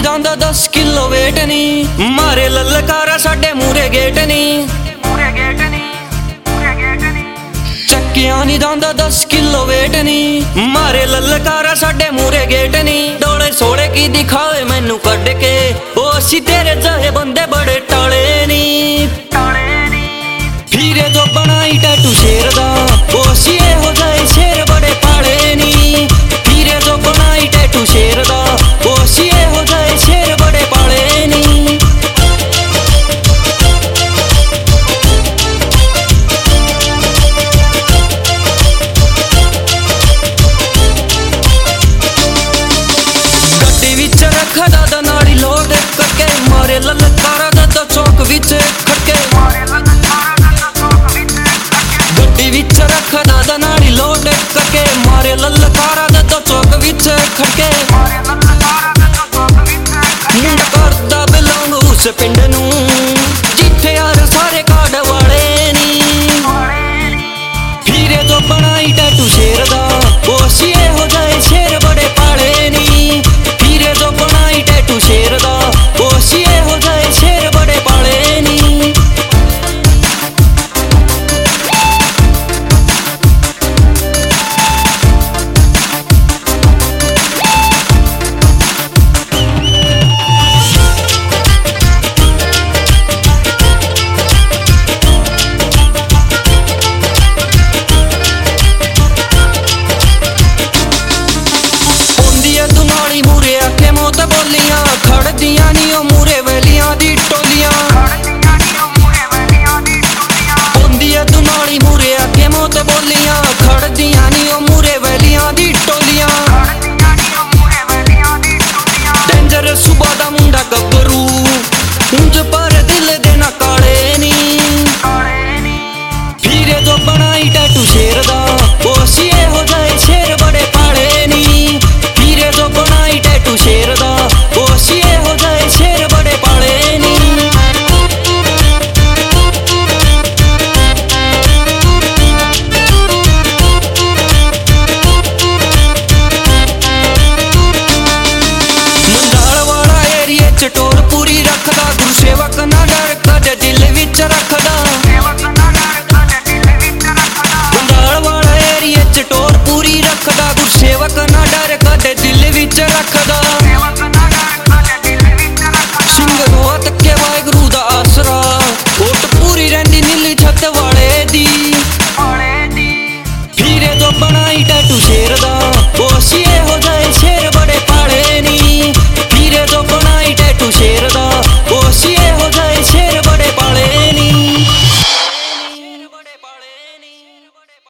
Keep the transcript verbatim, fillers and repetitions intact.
ਜਾਂਦਾ दस kilo weight नी मारे ललकारा साडे मूरे गेट नी चक्किया नी जांदा दस किलो वेट नी मारे ललकारा साडे मूरे गेट नी डोले सोले की दिखावे मैनू कड के ओ असी तेरे जहे बंदे बड़े टाले नी हीरे जो बनाई टैटू शेर दा ओ असी हो जाए शेर बड़े पाले नी हीरे जो बनाई टैटू शेर दा ओ असी हो जाए शेर बड़े पाले नी खड़ा दा नाली लोड करके मारे ललकारा दा तो चौक विच खड़के गड्डी विच रखदा दा नाली लोड करके मारे ललकारा दा तो चौक विच खड़के मुंडा करदा बिलोंग उस पिंड नूं जिथे यार सारे काड वाले नी हीरे जो बनाई टैटू शेर दा ओ असी हो जाए शेर बड़े पाले नी हीरे जो बनाई टैटू शेर दा ओ असी हो जाए शेर बड़े पाले नी मूरे आखे मौत बोलियां खड़दियां नी ओ मूरे वेलियां दी टोलियां होंदी है दुनाली मूरे आखे मौत बोलियां खड़दियां नी ओ मूरे वेलियां दी टोलियां डेंजर सुबह दा मुंडा गब्बरू उंज पर दिल दे ना काले नी हीरे जो बनाई टैटू शेर दा ओ असी हो जाए शेर बड़े पाले नी हीरे जो बनाई टैटू शेर दा ओ असी हो जाए शेर बड़े पाले नी मंडाल वाला एरिया च टोर पूरी रखदा गुरसेवक ना डर कदे दिल विच रखदा मंडाल वाला एरिया च टोर पूरी रखदा गुरसेवक ना डर कदे दिल विच रखदा